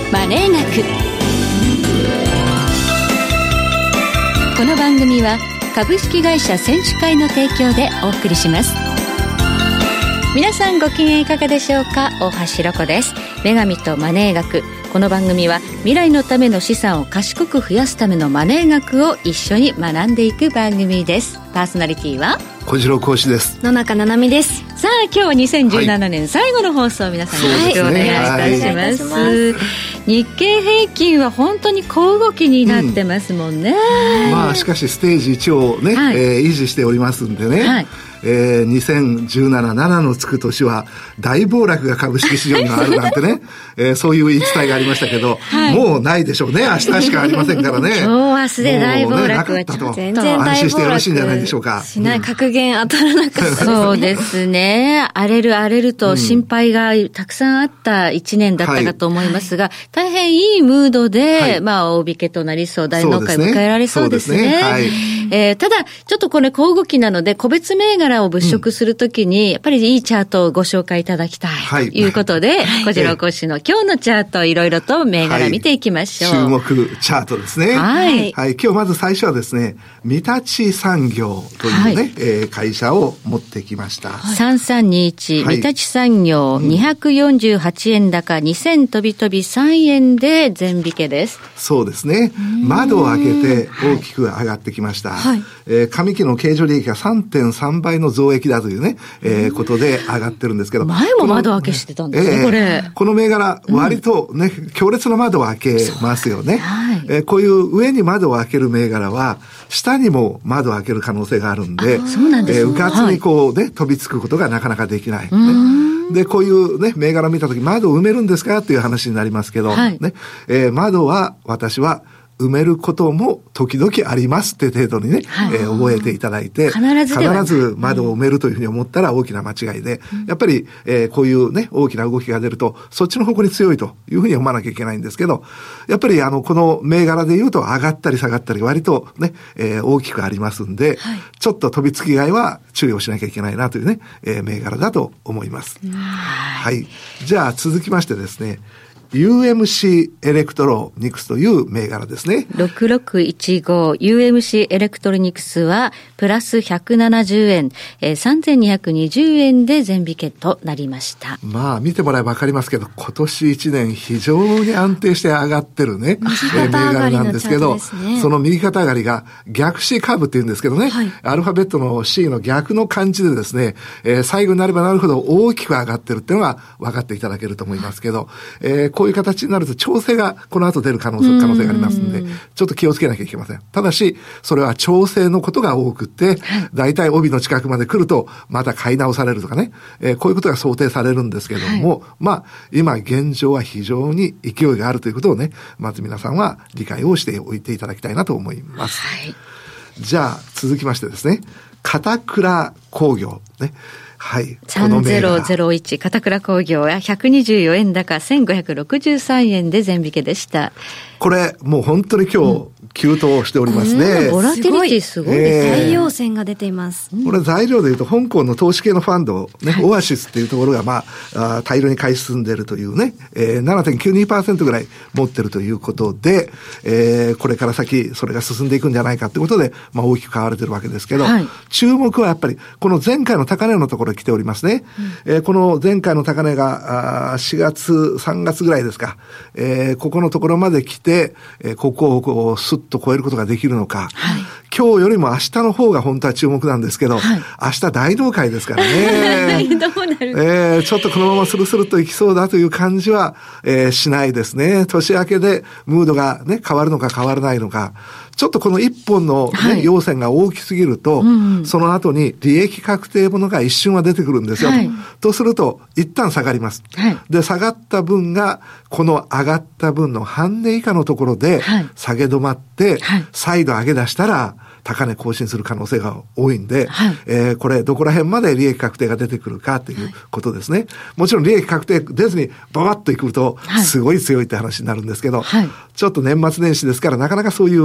マネー学。この番組は株式会社選手会の提供でお送りします。皆さんご機嫌いかがでしょうか。大橋ロコです。女神とマネー学。この番組は未来のための資産を賢く増やすためのマネー学を一緒に学んでいく番組です。パーソナリティは小次郎講師です。 野中七海です。 さあ今日は2017年最後の放送、皆さんよろしくお願いいたします。日経平均は本当に小動きになってますもんね。 まあしかしステージ1をね、維持しておりますんでね、2017、7のつく年は大暴落が株式市場にはあるなんてね、そういう言い伝えがありましたけど、もうないでしょうね。明日しかありませんからね。 今日明日で大暴落はちょっと全然安心してよろしいんじゃないでしょうか。 しない、格言当たらなかったですね。 そうですね。荒れると心配がたくさんあった一年だったかと思いますが、大変いいムードで、まあ大引けとなりそう、大納会迎えられそうですね。ただちょっとこれ小動きなので、個別銘柄を物色するときに、やっぱりいいチャートをご紹介いただきたいということで、小次郎講師の今日のチャートをいろいろと銘柄見ていきましょう。 注目チャートですね。今日まず最初はですね、日立産業というね、会社を持ってきました。 3321、日立産業、248円高、2000飛び飛び3円で全引けです。 そうですね。窓を開けて大きく上がってきました。上期の経常利益が 3.3 倍の増益だというね、ことで上がってるんですけど。 前も窓開けしてたんですね、これ。 この銘柄、割とね、強烈な窓を開けますよね。こういう上に窓を開ける銘柄は、下にも窓を開ける可能性があるんで、うかつにこうね、飛びつくことがなかなかできない。で、こういうね、銘柄を見たとき、窓を埋めるんですかっていう話になりますけど、窓は私は埋めることも時々ありますって程度にね、覚えていただいて、必ず窓を埋めるというふうに思ったら大きな間違いで、やっぱり、こういうね、大きな動きが出ると、そっちの方向に強いというふうに思わなきゃいけないんですけど、やっぱりこの銘柄で言うと上がったり下がったり割とね、大きくありますんで、ちょっと飛びつきがいは注意をしなきゃいけないなというね、銘柄だと思います。じゃあ続きましてですね、UMC エレクトロニクスという銘柄ですね。 6615 UMC エレクトロニクスはプラス170円、3220円で全引けとなりました。 まあ見てもらえば分かりますけど、今年1年非常に安定して上がってるね、銘柄なんですけど、その右肩上がりが逆 C カーブって言うんですけどね、アルファベットの C の逆の感じでですね、最後になればなるほど大きく上がってるっていうのが分かっていただけると思いますけど、こういう形になると調整がこの後出る可能性がありますので、ちょっと気をつけなきゃいけません。ただし、それは調整のことが多くって、だいたい帯の近くまで来ると、また買い直されるとかね、こういうことが想定されるんですけども、まあ、今現状は非常に勢いがあるということをね、まず皆さんは理解をしておいていただきたいなと思います。じゃあ、続きましてですね、片倉工業ね。 3001片倉工業は124円高1563円で全引けでした。 これもう本当に今日急騰しておりますね。 ボラティリティすごいですね。 大陽線が出ています。 これ材料でいうと香港の投資系のファンド、ね、オアシスっていうところがまあ大量に買い進んでいるというね、7.92% ぐらい持ってるということで、これから先それが進んでいくんじゃないかということで、まあ大きく買われてるわけですけど、注目はやっぱりこの前回の高値のところに来ておりますね。この前回の高値が4月3月ぐらいですか、ここのところまで来て、ここをこうスッと超えることができるのか、今日よりも明日の方が本当は注目なんですけど、明日大納会ですからねどうなる、 ちょっとこのままスルスルといきそうだという感じは、しないですね。年明けでムードがね変わるのか変わらないのか、ちょっとこの一本の、ね陽線が大きすぎると、その後に利益確定ものが一瞬は出てくるんですよ、とすると一旦下がります、で下がった分がこの上がった分の半値以下のところで下げ止まって、再度上げ出したら高値更新する可能性が多いんで、これどこら辺まで利益確定が出てくるかということですね。もちろん利益確定出ずにババッといくとすごい強いって話になるんですけど、ちょっと年末年始ですからなかなかそういうね、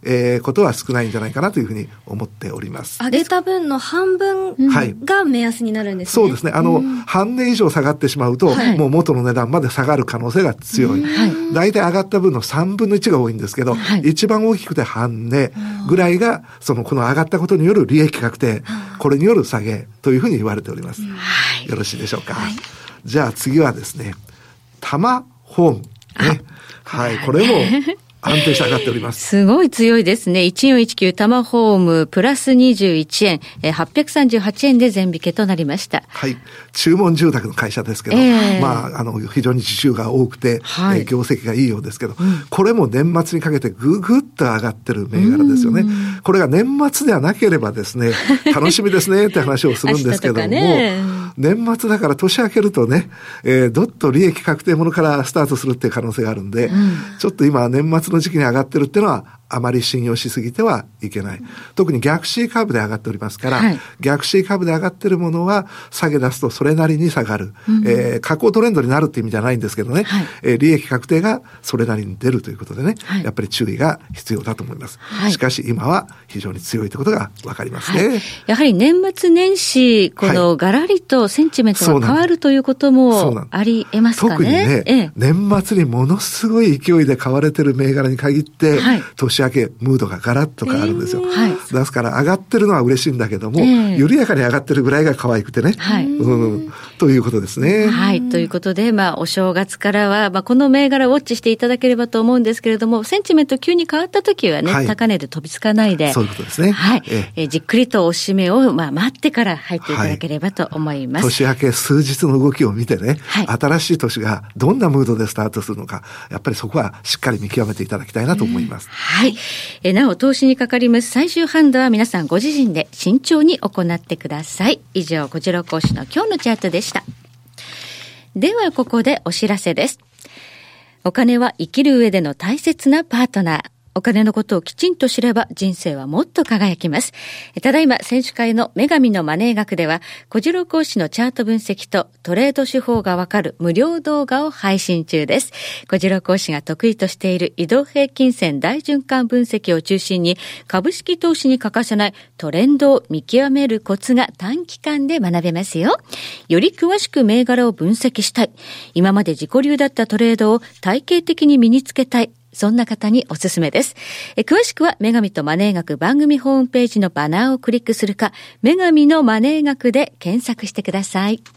ことは少ないんじゃないかなというふうに思っております。 上げた分の半分が目安になるんですね。 そうですね。半値以上下がってしまうと、もう元の値段まで下がる可能性が強い。大体上がった分の3分の1が多いんですけど、一番大きくて半値ぐらいが、この上がったことによる利益確定、これによる下げというふうに言われております。よろしいでしょうか。じゃあ次はですね、タマホームね。これも安定して上がっております。 すごい強いですね。1419タマホームプラス21円、838円で全引けとなりました。 注文住宅の会社ですけど、非常に受注が多くて、業績がいいようですけど、これも年末にかけてぐぐっと上がってる銘柄ですよね。これが年末ではなければですね、楽しみですねって話をするんですけども、年末だから年明けるとね、どっと利益確定ものからスタートするっていう可能性があるんで、ちょっと今年末の時期に上がってるっていうのはあまり信用しすぎてはいけない。特に逆 C カーブで上がっておりますから、逆 C カーブで上がってるものは下げ出すとそれなりに下がる。下降トレンドになるって意味じゃないんですけどね、利益確定がそれなりに出るということでね、やっぱり注意が必要だと思います。しかし今は非常に強いということがわかりますね。 やはり年末年始、このガラリとセンチメントが変わるということもあり得ますかね。 特にね、年末にものすごい勢いで買われてる銘柄に限って、年明けムードがガラッと変わるんですよ。ですから上がってるのは嬉しいんだけども、緩やかに上がってるぐらいが可愛くてね、ということですね。 ということで、お正月からは、この銘柄をウォッチしていただければと思うんですけれども、センチメント急に変わった時はね、高値で飛びつかないで、 そういうことですね。 じっくりとおしめを待ってから入っていただければと思います。 年明け数日の動きを見てね、新しい年がどんなムードでスタートするのか、やっぱりそこはしっかり見極めていただきたいなと思います。 なお投資にかかります最終判断は皆さんご自身で慎重に行ってください。以上、小次郎講師の今日のチャートでした。ではここでお知らせです。お金は生きる上での大切なパートナー。お金のことをきちんと知れば人生はもっと輝きます。ただいま選手会の女神のマネー学では小次郎講師のチャート分析とトレード手法がわかる無料動画を配信中です。小次郎講師が得意としている移動平均線大循環分析を中心に株式投資に欠かせないトレンドを見極めるコツが短期間で学べますよ。より詳しく銘柄を分析したい。今まで自己流だったトレードを体系的に身につけたい。そんな方におすすめです。詳しくは女神とマネー学番組ホームページのバナーをクリックするか、女神のマネー学で検索してください。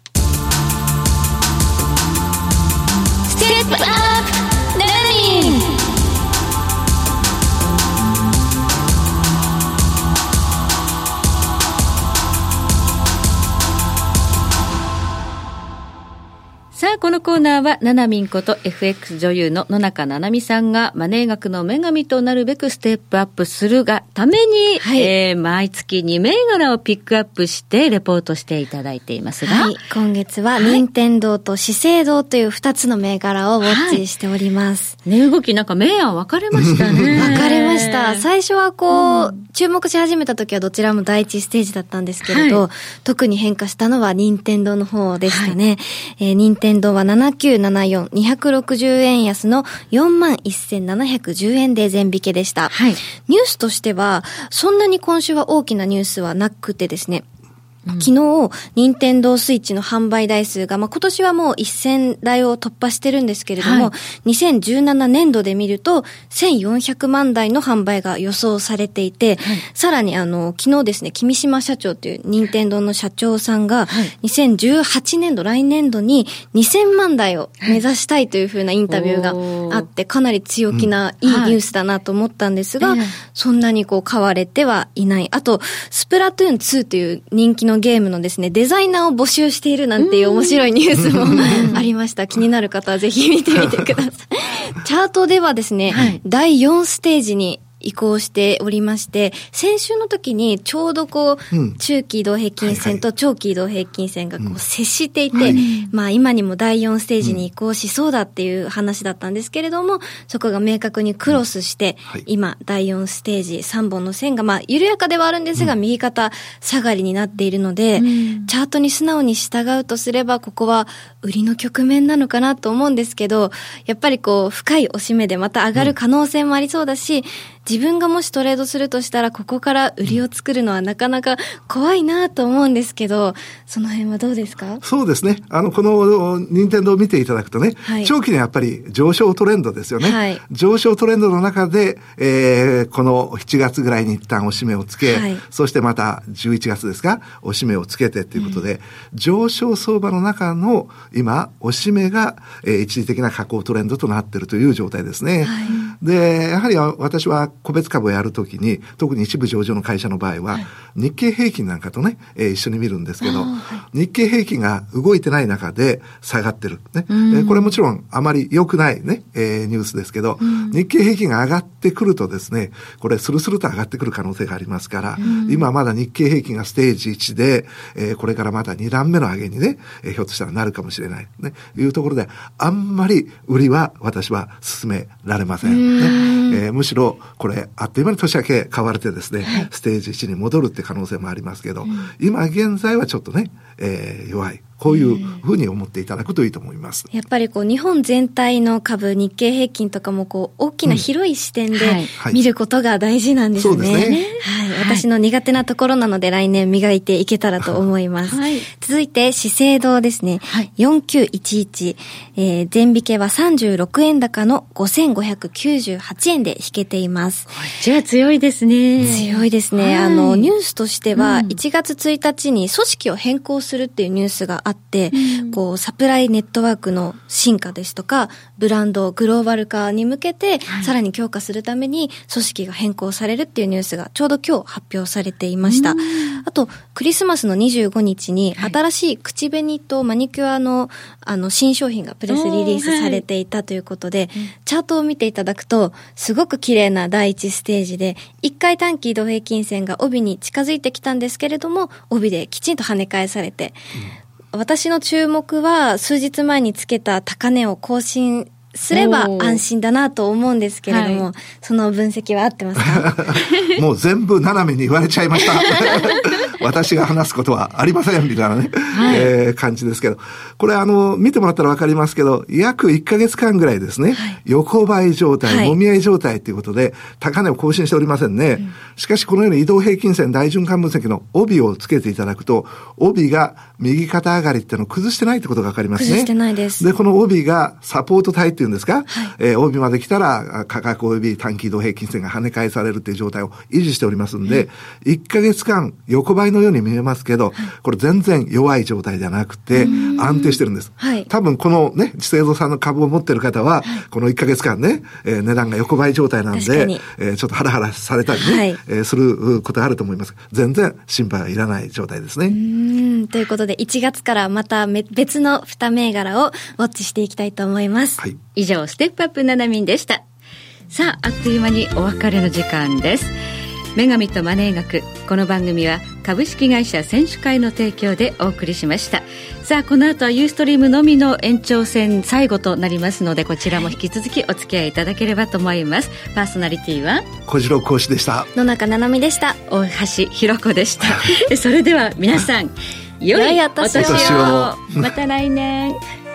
ステップアップラーニング。さあ、このコーナーは、ななみんこと FX 女優の野中ななみさんがマネー学の女神となるべくステップアップするがために、毎月2銘柄をピックアップしてレポートしていただいていますが、 今月は任天堂と資生堂という2つの銘柄をウォッチしております。 動きなんか明暗分かれましたね。 分かれました。最初は注目し始めた時はどちらも第一ステージだったんですけれど、特に変化したのは任天堂の方でしたね。任天堂は7974、260円安の 41,710 円で全引けでした。ニュースとしては、そんなに今週は大きなニュースはなくてですね、昨日、任天堂スイッチの販売台数が、今年はもう1000台を突破してるんですけれども、2017年度で見ると、1400万台の販売が予想されていて、さらに昨日ですね、君島社長という任天堂の社長さんが、2018年度、来年度に2000万台を目指したいというふうなインタビューがあって、かなり強気ないいニュースだなと思ったんですが、そんなに買われてはいない。あと、スプラトゥーン2という人気のゲームのですね、デザイナーを募集しているなんていう面白いニュースもありました。気になる方はぜひ見てみてください。チャートではですね、第4ステージに移行しておりまして、先週の時にちょうど中期移動平均線と長期移動平均線が接していて、今にも第4ステージに移行しそうだっていう話だったんですけれども、そこが明確にクロスして、今第4ステージ3本の線が緩やかではあるんですが、右肩下がりになっているので、チャートに素直に従うとすれば、ここは売りの局面なのかなと思うんですけど、やっぱり深い押し目でまた上がる可能性もありそうだし、 自分がもしトレードするとしたらここから売りを作るのはなかなか怖いなと思うんですけど、その辺はどうですか？ そうですね。この任天堂を見ていただくとね、はい、長期にやっぱり上昇トレンドですよね。はい、上昇トレンドの中で、この7月ぐらいに一旦おしめをつけ、はい、そしてまた11月ですか、おしめをつけてということで、上昇相場の中の今、おしめが、一時的な下降トレンドとなっているという状態ですね。はい、で、やはり私は個別株をやるときに、特に一部上場の会社の場合は、はい、日経平均なんかとね、一緒に見るんですけど、はい、日経平均が動いてない中で下がってる。ね、これもちろんあまり良くないね、ニュースですけど、日経平均が上がってくるとですね、これスルスルと上がってくる可能性がありますから、今まだ日経平均がステージ1で、これからまた2段目の上げにね、ひょっとしたらなるかもしれない、ね、いうところで、あんまり売りは私は進められません。ね、むしろこれあっという間に年明け買われてですね、はい、ステージ1に戻るって可能性もありますけど、今現在はちょっとね、弱い。こういうふうに思っていただくといいと思います。 やっぱり日本全体の株、日経平均とかも大きな広い視点で見ることが大事なんですね。そうですね。はい。私の苦手なところなので来年磨いていけたらと思います。はい、続いて資生堂ですね。はい、4911、前引けは36円高の5598円で引けています。 じゃあ強いですね。 強いですね。はい、ニュースとしては1月1日に組織を変更するっていうニュースがあって、サプライネットワークの進化ですとか、ブランド、グローバル化に向けて、さらに強化するために組織が変更されるっていうニュースがちょうど今日発表されていました。あと、クリスマスの25日に新しい口紅とマニキュアの新商品がプレスリリースされていたということで、チャートを見ていただくと、すごく綺麗な第一ステージで、1回短期移動平均線が帯に近づいてきたんですけれども、帯できちんと跳ね返されて、私の注目は数日前につけた高値を更新すれば安心だなと思うんですけれども、はい、その分析は合ってますか？ もう全部斜めに言われちゃいました。私が話すことはありませんみたいなね、はい、感じですけど、これ見てもらったらわかりますけど、約1ヶ月間ぐらいですね、はい、横ばい状態、はい、もみ合い状態ということで高値を更新しておりませんね。しかしこのように移動平均線大循環分析の帯をつけていただくと、帯が右肩上がりっていうのを崩してないってことがわかりますね。 崩してないです。 で、この帯がサポート帯っていうんですか、はい、帯まで来たら価格及び短期移動平均線が跳ね返されるっていう状態を維持しておりますんで、1ヶ月間横ばいのように見えますけど、これ全然弱い状態じゃなくて安定してるんです。はい、多分このね、資生堂さんの株を持ってる方は、この1ヶ月間ね、値段が横ばい状態なんで、ちょっとハラハラされたりね、はい、することがあると思います。全然心配はいらない状態ですね。 ということで、1月からまた別の2銘柄をウォッチしていきたいと思います。 はい、以上、ステップアップななみんでした。さあ、あっという間にお別れの時間です。女神とマネー学、この番組は株式会社選手会の提供でお送りしました。さあ、この後はユーストリームのみの延長戦最後となりますので、こちらも引き続きお付き合いいただければと思います。パーソナリティは小次郎講師でした。 野中七海でした。 大橋ひろ子でした。それでは皆さん、良いお年を。また来年。